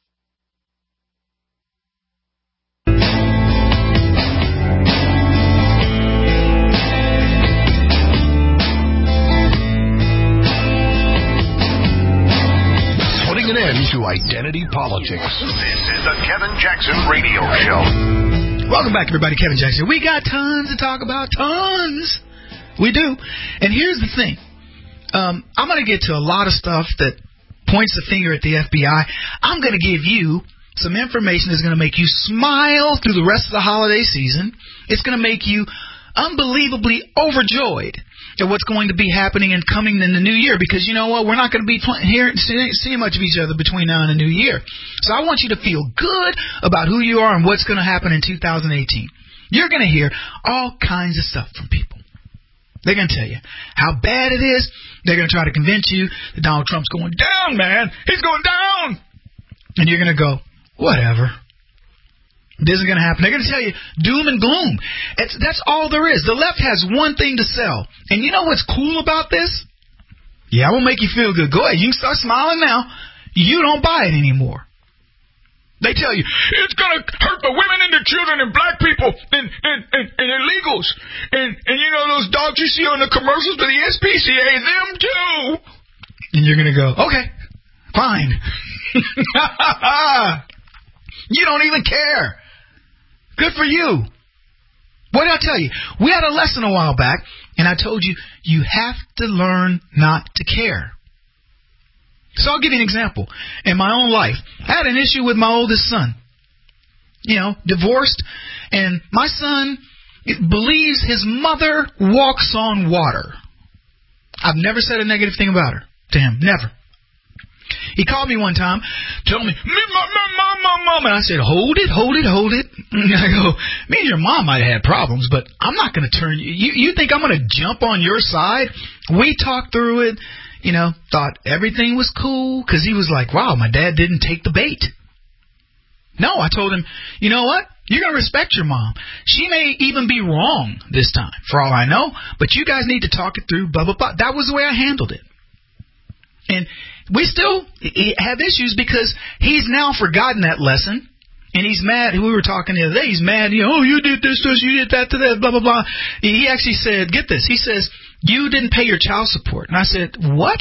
Putting an end to identity politics. This is the Kevin Jackson Radio Show. Welcome back, everybody. Kevin Jackson. We got tons to talk about. Tons. We do. And here's the thing. Um, I'm going to get to a lot of stuff that points the finger at the F B I. I'm going to give you some information that's going to make you smile through the rest of the holiday season. It's going to make you unbelievably overjoyed at what's going to be happening and coming in the new year, because you know what, we're not going to be pl- hearing, seeing much of each other between now and the new year. So I want you to feel good about who you are and what's going to happen in two thousand eighteen. You're going to hear all kinds of stuff from people. They're going to tell you how bad it is. They're going to try to convince you that Donald Trump's going down, man. He's going down. And you're going to go, whatever. This is going to happen. They're going to tell you doom and gloom. It's, that's all there is. The left has one thing to sell. And you know what's cool about this? Yeah, I will make you feel good. Go ahead. You can start smiling now. You don't buy it anymore. They tell you, it's going to hurt the women and the children and black people and, and, and, and illegals. And, and, you know, those dogs you see on the commercials for the S P C A, them too. And you're going to go, okay, fine. You don't even care. Good for you. What did I tell you? We had a lesson a while back, and I told you, you have to learn not to care. So I'll give you an example. In my own life, I had an issue with my oldest son. You know, divorced, and my son believes his mother walks on water. I've never said a negative thing about her to him. Never. He called me one time, told me, mom, mom, mom, mom, and I said, hold it, hold it, hold it. And I go, me and your mom might have had problems, but I'm not going to turn you. You, you think I'm going to jump on your side? We talked through it, you know, thought everything was cool, because he was like, wow, my dad didn't take the bait. No, I told him, you know what? You're going to respect your mom. She may even be wrong this time, for all I know, but you guys need to talk it through, blah, blah, blah. That was the way I handled it. And we still have issues because he's now forgotten that lesson, and he's mad. We were talking the other day. He's mad. You know, oh, you did this, this, you did that, to that, blah, blah, blah. He actually said, get this. He says, you didn't pay your child support. And I said, what?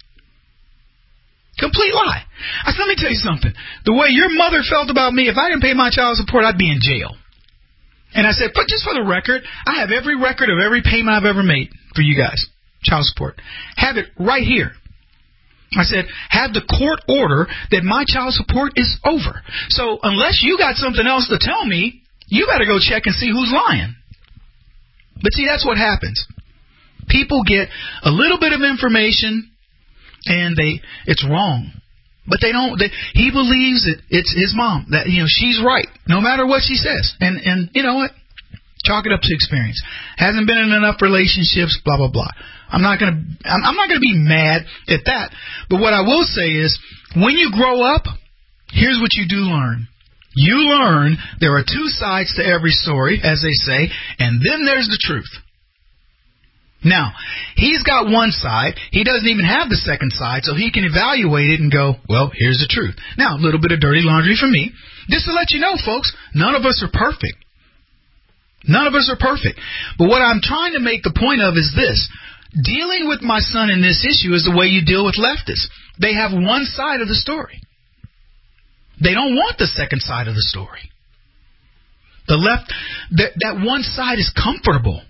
Complete lie. I said, let me tell you something. The way your mother felt about me, if I didn't pay my child support, I'd be in jail. And I said, but just for the record, I have every record of every payment I've ever made for you guys, child support. Have it right here. I said, have the court order that my child support is over. So unless you got something else to tell me, you got to go check and see who's lying. But see, that's what happens. People get a little bit of information, and they it's wrong. But they don't. They, he believes that it's his mom, that, you know, she's right, no matter what she says. And and you know what? Chalk it up to experience. Hasn't been in enough relationships, blah, blah, blah. I'm not going to I'm, I'm not going to be mad at that. But what I will say is, when you grow up, here's what you do learn. You learn there are two sides to every story, as they say, and then there's the truth. Now, he's got one side. He doesn't even have the second side, so he can evaluate it and go, well, here's the truth. Now, a little bit of dirty laundry for me. Just to let you know, folks, none of us are perfect. None of us are perfect. But what I'm trying to make the point of is this. Dealing with my son in this issue is the way you deal with leftists. They have one side of the story. They don't want the second side of the story. The left, that, that one side is comfortable.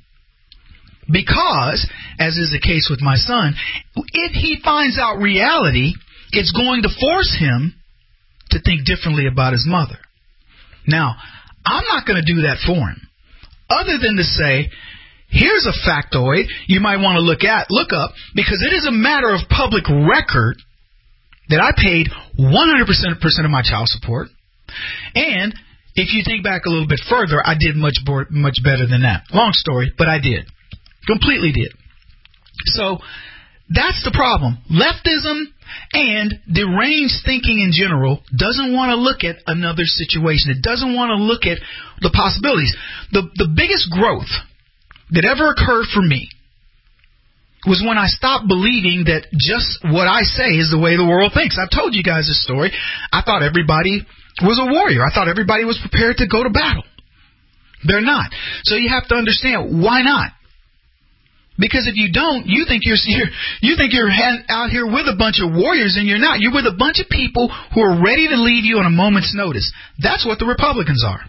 Because, as is the case with my son, if he finds out reality, it's going to force him to think differently about his mother. Now, I'm not going to do that for him. Other than to say, here's a factoid you might want to look at, look up, because it is a matter of public record that I paid one hundred percent of my child support. And if you think back a little bit further, I did much more, much better than that. Long story, but I did. Completely did. So that's the problem. Leftism and deranged thinking in general doesn't want to look at another situation. It doesn't want to look at the possibilities. The, the biggest growth that ever occurred for me was when I stopped believing that just what I say is the way the world thinks. I've told you guys this story. I thought everybody was a warrior. I thought everybody was prepared to go to battle. They're not. So you have to understand, why not? Because if you don't, you think you're, you're you think you're out here with a bunch of warriors, and you're not. You're with a bunch of people who are ready to leave you on a moment's notice. That's what the Republicans are.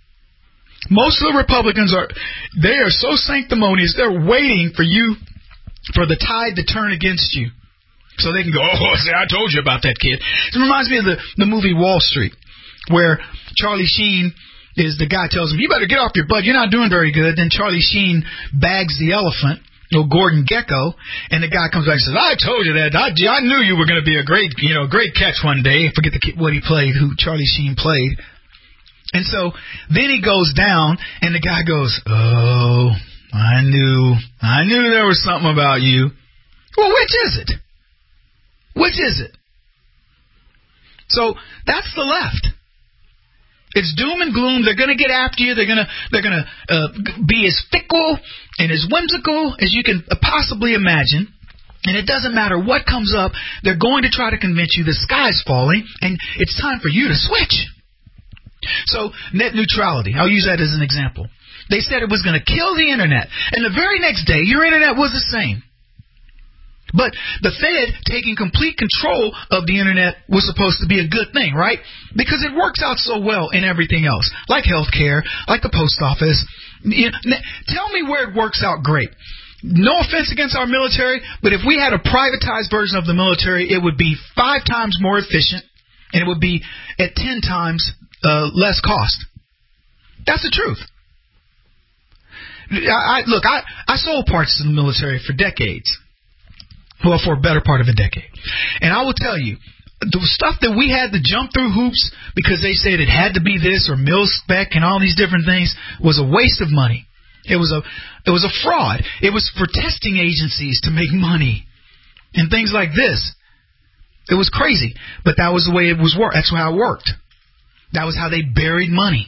Most of the Republicans are, they are so sanctimonious, they're waiting for you, for the tide to turn against you. So they can go, oh, see, I told you about that kid. It reminds me of the, the movie Wall Street, where Charlie Sheen is the guy tells him, you better get off your butt, you're not doing very good. Then Charlie Sheen bags the elephant, no Gordon Gekko, and the guy comes back and says, I told you that. I, I knew you were going to be a great, you know, great catch one day. I forget the, what he played, who Charlie Sheen played. And so then he goes down, and the guy goes, oh, I knew, I knew there was something about you. Well, which is it? Which is it? So that's the left. It's doom and gloom. They're going to get after you. They're going to they're going to uh, be as fickle and as whimsical as you can possibly imagine. And it doesn't matter what comes up. They're going to try to convince you the sky's falling and it's time for you to switch. So net neutrality. I'll use that as an example. They said it was going to kill the internet. And the very next day, your internet was the same. But the Fed taking complete control of the internet was supposed to be a good thing, right? Because it works out so well in everything else, like healthcare, like the post office. You know, tell me where it works out great. No offense against our military, but if we had a privatized version of the military, it would be five times more efficient, and it would be at ten times uh, less cost. That's the truth. I, I, look, I, I sold parts to the military for decades. Well, for a better part of a decade. And I will tell you, the stuff that we had to jump through hoops because they said it had to be this or mil-spec and all these different things was a waste of money. It was a it was a fraud. It was for testing agencies to make money and things like this. It was crazy, but that was the way it was worked. That's how it worked. That was how they buried money.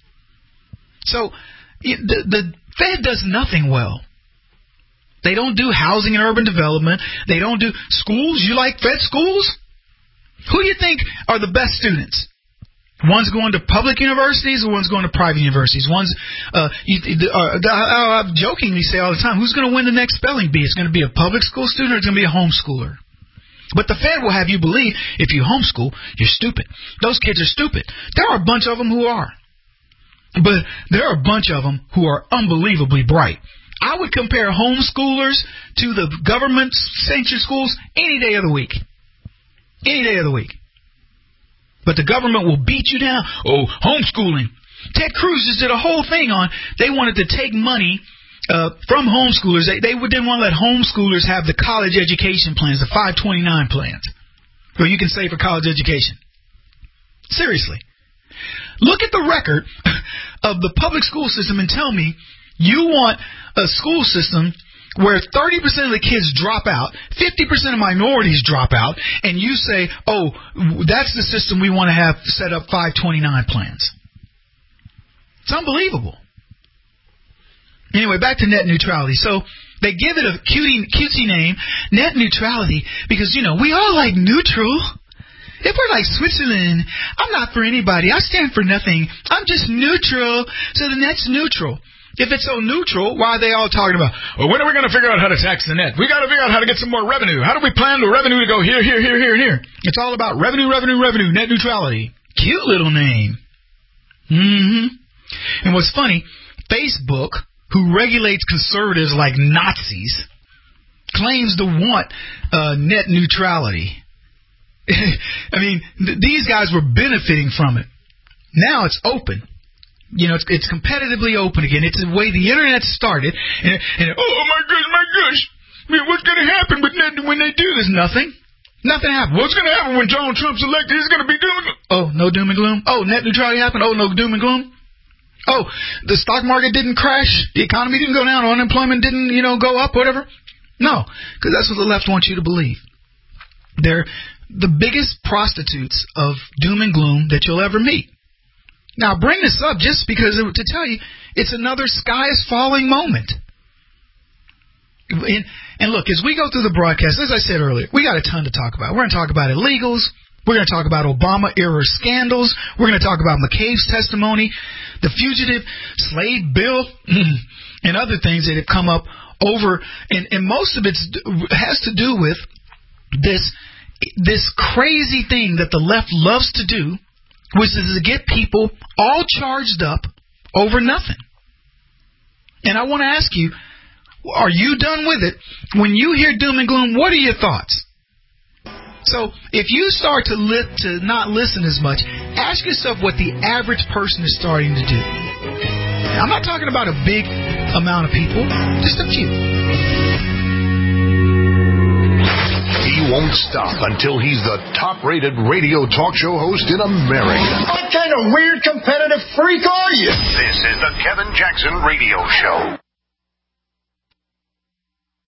So the the Fed does nothing well. They don't do housing and urban development. They don't do schools. You like Fed schools? Who do you think are the best students? One's going to public universities or one's going to private universities? One's, uh, you, uh, I, I jokingly say all the time, who's going to win the next spelling bee? It's going to be a public school student or it's going to be a homeschooler? But the Fed will have you believe if you homeschool, you're stupid. Those kids are stupid. There are a bunch of them who are. But there are a bunch of them who are unbelievably bright. I would compare homeschoolers to the government-sanctioned schools any day of the week. Any day of the week. But the government will beat you down. Oh, homeschooling. Ted Cruz just did a whole thing on, they wanted to take money uh, from homeschoolers. They, they didn't want to let homeschoolers have the college education plans, the five twenty-nine plans, where you can save for college education. Seriously. Look at the record of the public school system and tell me you want a school system where thirty percent of the kids drop out, fifty percent of minorities drop out, and you say, oh, that's the system we want to have set up five twenty-nine plans. It's unbelievable. Anyway, back to net neutrality. So they give it a cutie, cutesy name, net neutrality, because, you know, we all like neutral. If we're like Switzerland, I'm not for anybody. I stand for nothing. I'm just neutral. So the net's neutral. If it's so neutral, why are they all talking about, well, when are we going to figure out how to tax the net? We got to figure out how to get some more revenue. How do we plan the revenue to go here, here, here, here, and here? It's all about revenue, revenue, revenue, net neutrality. Cute little name. Mm-hmm. And what's funny, Facebook, who regulates conservatives like Nazis, claims to want uh, net neutrality. I mean, th- these guys were benefiting from it. Now it's open. You know, it's, it's competitively open again. It's the way the internet started. And, and oh my gosh, my gosh, I mean, what's going to happen when they, when they do this? Nothing. Nothing happened. What's going to happen when Donald Trump's elected? He's going to be doom. Oh, no doom and gloom. Oh, net neutrality happened. Oh, no doom and gloom. Oh, the stock market didn't crash. The economy didn't go down. Unemployment didn't, you know, go up. Whatever. No, because that's what the left wants you to believe. They're the biggest prostitutes of doom and gloom that you'll ever meet. Now, I bring this up just because to tell you it's another sky is falling moment. And, and look, as we go through the broadcast, as I said earlier, we got a ton to talk about. We're going to talk about illegals. We're going to talk about Obama-era scandals. We're going to talk about McCabe's testimony, the fugitive slave bill, and other things that have come up over. And, and most of it has to do with this, this crazy thing that the left loves to do, which is to get people all charged up over nothing. And I want to ask you, are you done with it? When you hear doom and gloom, what are your thoughts? So if you start to, li- to not listen as much, ask yourself what the average person is starting to do. Now, I'm not talking about a big amount of people, just a few. He won't stop until he's the top-rated radio talk show host in America. What kind of weird competitive freak are you? This is the Kevin Jackson Radio Show.